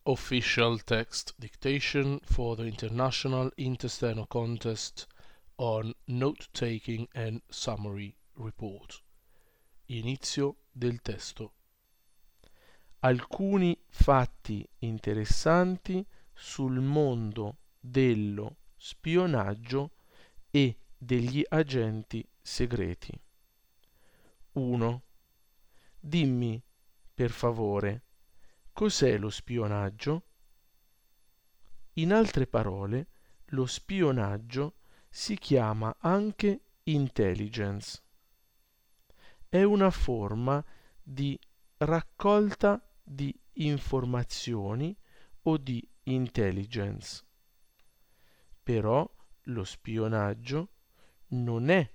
Official text dictation for the International Intersteno Contest on Note-Taking and Summary Report. Inizio del testo. Alcuni fatti interessanti sul mondo dello spionaggio e degli agenti segreti. 1. Dimmi, per favore, cos'è lo spionaggio? In altre parole, lo spionaggio si chiama anche intelligence. È una forma di raccolta di informazioni o di intelligence. Però lo spionaggio non è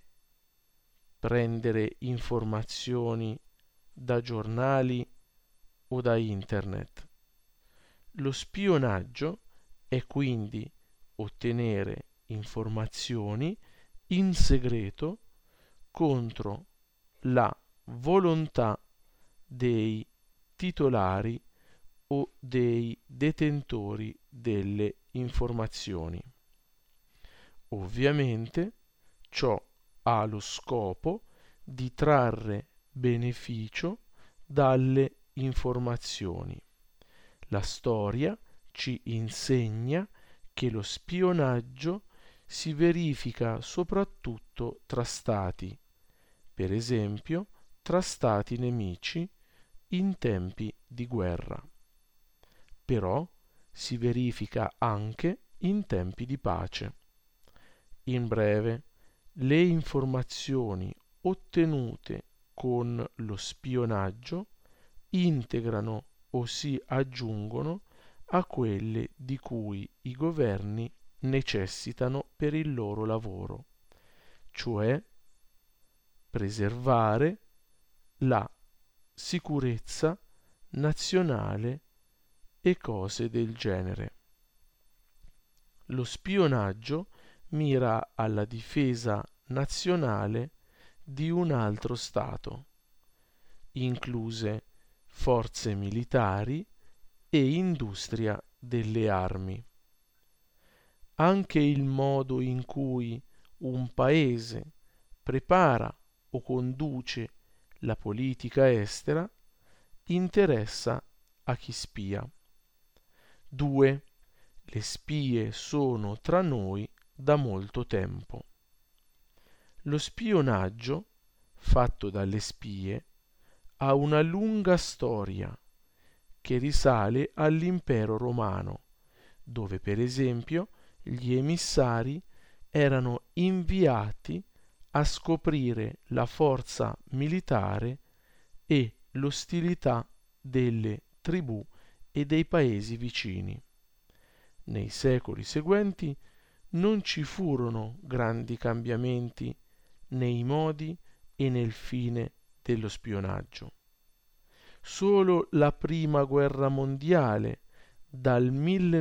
prendere informazioni da giornali o da internet. Lo spionaggio è quindi ottenere informazioni in segreto contro la volontà dei titolari o dei detentori delle informazioni. Ovviamente ciò ha lo scopo di trarre beneficio dalle informazioni. La storia ci insegna che lo spionaggio si verifica soprattutto tra stati, per esempio tra stati nemici in tempi di guerra. Però si verifica anche in tempi di pace. In breve, le informazioni ottenute con lo spionaggio integrano o si aggiungono a quelle di cui i governi necessitano per il loro lavoro, cioè preservare la sicurezza nazionale e cose del genere. Lo spionaggio mira alla difesa nazionale di un altro Stato, incluse forze militari e industria delle armi. Anche il modo in cui un paese prepara o conduce la politica estera interessa a chi spia. 2. Le spie sono tra noi da molto tempo. Lo spionaggio fatto dalle spie ha una lunga storia che risale all'impero romano, dove per esempio gli emissari erano inviati a scoprire la forza militare e l'ostilità delle tribù e dei paesi vicini. Nei secoli seguenti non ci furono grandi cambiamenti nei modi e nel fine dello spionaggio. Solo la prima guerra mondiale, dal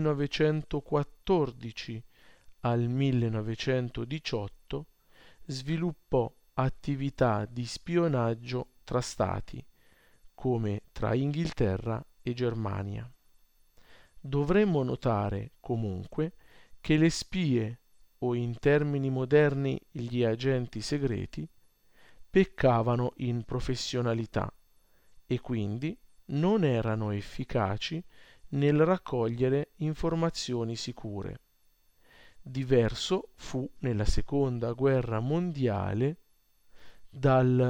1914 al 1918, sviluppò attività di spionaggio tra stati, come tra Inghilterra e Germania. Dovremmo notare, comunque, che le spie, o in termini moderni gli agenti segreti, peccavano in professionalità e quindi non erano efficaci nel raccogliere informazioni sicure. Diverso fu nella Seconda Guerra Mondiale dal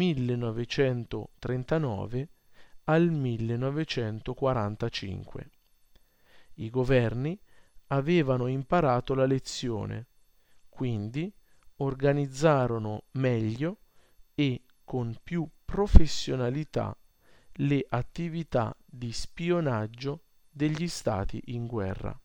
1939 al 1945. I governi avevano imparato la lezione, quindi organizzarono meglio e con più professionalità le attività di spionaggio degli stati in guerra.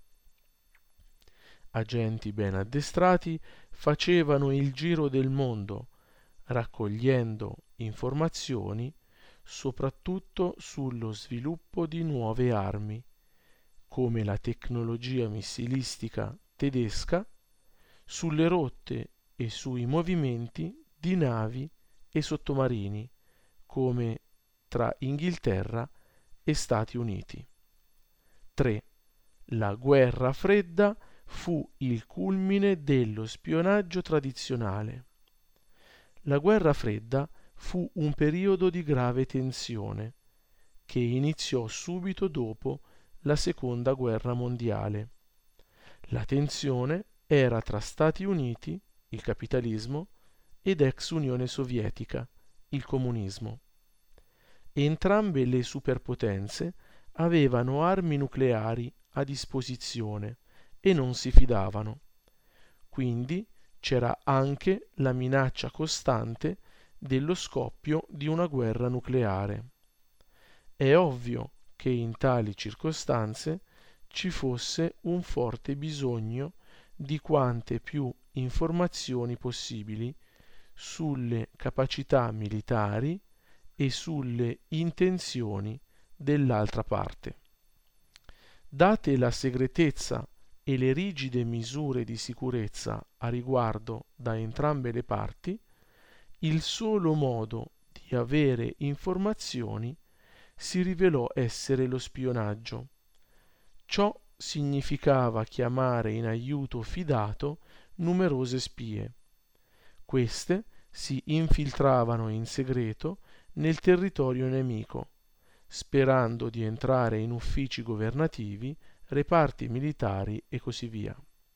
Agenti ben addestrati facevano il giro del mondo, raccogliendo informazioni soprattutto sullo sviluppo di nuove armi, come la tecnologia missilistica tedesca, sulle rotte e sui movimenti di navi e sottomarini, come tra Inghilterra e Stati Uniti. 3. La guerra fredda fu il culmine dello spionaggio tradizionale. La guerra fredda fu un periodo di grave tensione che iniziò subito dopo la Seconda Guerra Mondiale. La tensione era tra Stati Uniti, il capitalismo, ed ex Unione Sovietica, il comunismo. Entrambe le superpotenze avevano armi nucleari a disposizione e non si fidavano. Quindi c'era anche la minaccia costante dello scoppio di una guerra nucleare. È ovvio che in tali circostanze ci fosse un forte bisogno di quante più informazioni possibili sulle capacità militari e sulle intenzioni dell'altra parte. Date la segretezza e le rigide misure di sicurezza a riguardo da entrambe le parti, il solo modo di avere informazioni si rivelò essere lo spionaggio. Ciò significava chiamare in aiuto fidato numerose spie. Queste si infiltravano in segreto nel territorio nemico, sperando di entrare in uffici governativi, reparti militari e così via.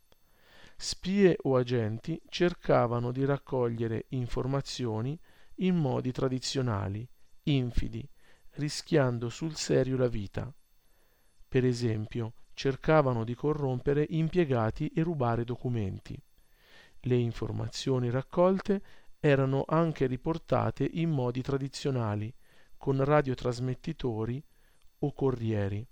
Spie o agenti cercavano di raccogliere informazioni in modi tradizionali, infidi, rischiando sul serio la vita. Per esempio, cercavano di corrompere impiegati e rubare documenti. Le informazioni raccolte erano anche riportate in modi tradizionali, con radiotrasmettitori o corrieri.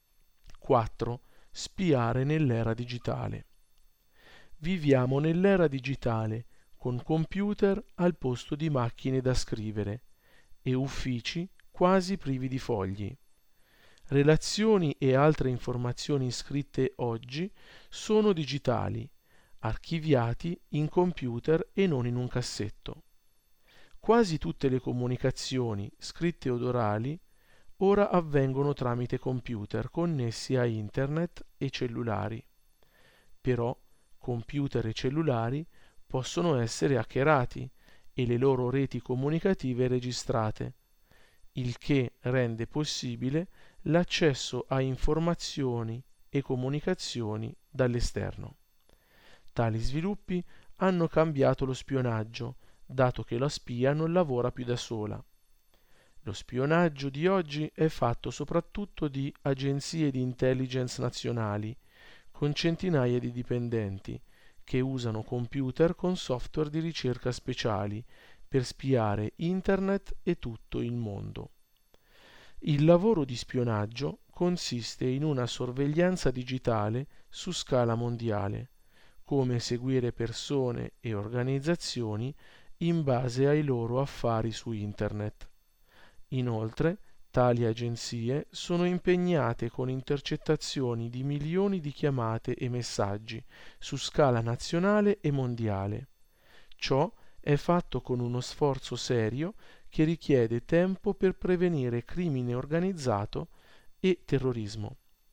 4. Spiare nell'era digitale. Viviamo nell'era digitale, con computer al posto di macchine da scrivere e uffici quasi privi di fogli. Relazioni e altre informazioni scritte oggi sono digitali, archiviati in computer e non in un cassetto. Quasi tutte le comunicazioni, scritte od orali, ora avvengono tramite computer connessi a internet e cellulari. Però computer e cellulari possono essere hackerati e le loro reti comunicative registrate, il che rende possibile l'accesso a informazioni e comunicazioni dall'esterno. Tali sviluppi hanno cambiato lo spionaggio, dato che la spia non lavora più da sola. Lo spionaggio di oggi è fatto soprattutto di agenzie di intelligence nazionali, con centinaia di dipendenti, che usano computer con software di ricerca speciali per spiare internet e tutto il mondo. Il lavoro di spionaggio consiste in una sorveglianza digitale su scala mondiale, come seguire persone e organizzazioni in base ai loro affari su internet. Inoltre, tali agenzie sono impegnate con intercettazioni di milioni di chiamate e messaggi su scala nazionale e mondiale. Ciò è fatto con uno sforzo serio che richiede tempo per prevenire crimine organizzato e terrorismo.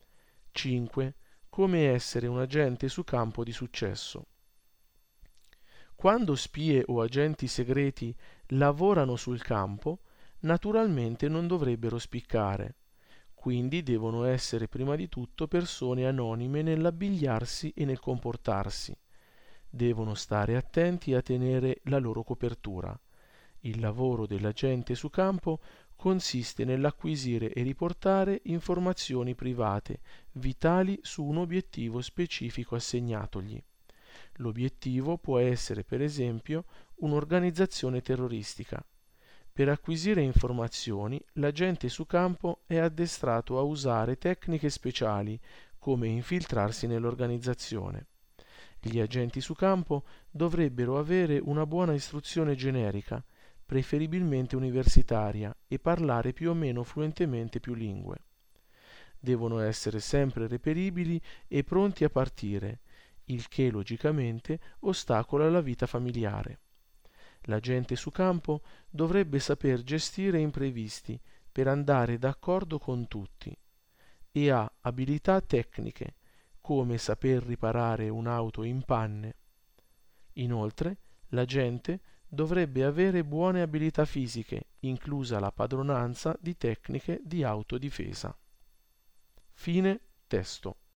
5. Come essere un agente su campo di successo. Quando spie o agenti segreti lavorano sul campo, naturalmente non dovrebbero spiccare, quindi devono essere prima di tutto persone anonime nell'abbigliarsi e nel comportarsi. Devono stare attenti a tenere la loro copertura. Il lavoro dell'agente su campo consiste nell'acquisire e riportare informazioni private, vitali su un obiettivo specifico assegnatogli. L'obiettivo può essere, per esempio, un'organizzazione terroristica. Per acquisire informazioni, l'agente su campo è addestrato a usare tecniche speciali, come infiltrarsi nell'organizzazione. Gli agenti su campo dovrebbero avere una buona istruzione generica, preferibilmente universitaria, e parlare più o meno fluentemente più lingue. Devono essere sempre reperibili e pronti a partire, il che logicamente ostacola la vita familiare. L'agente su campo dovrebbe saper gestire imprevisti per andare d'accordo con tutti. e ha abilità tecniche, come saper riparare un'auto in panne. Inoltre, l'agente dovrebbe avere buone abilità fisiche, inclusa la padronanza di tecniche di autodifesa. Fine testo.